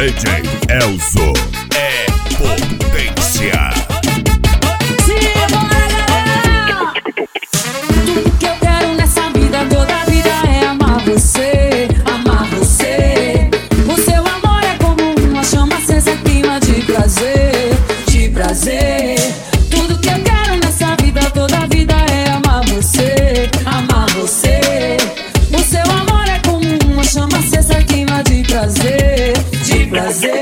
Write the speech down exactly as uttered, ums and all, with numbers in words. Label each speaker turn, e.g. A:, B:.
A: D J Elzo é potência.
B: Tudo que eu quero nessa vida, toda a vida é amar você, amar você. O seu amor é como uma chama acesa, queima de prazer, de prazer. Tudo que eu quero nessa vida, toda a vida é amar você, amar você. O seu amor é como uma chama acesa, queima de prazer, de prazer.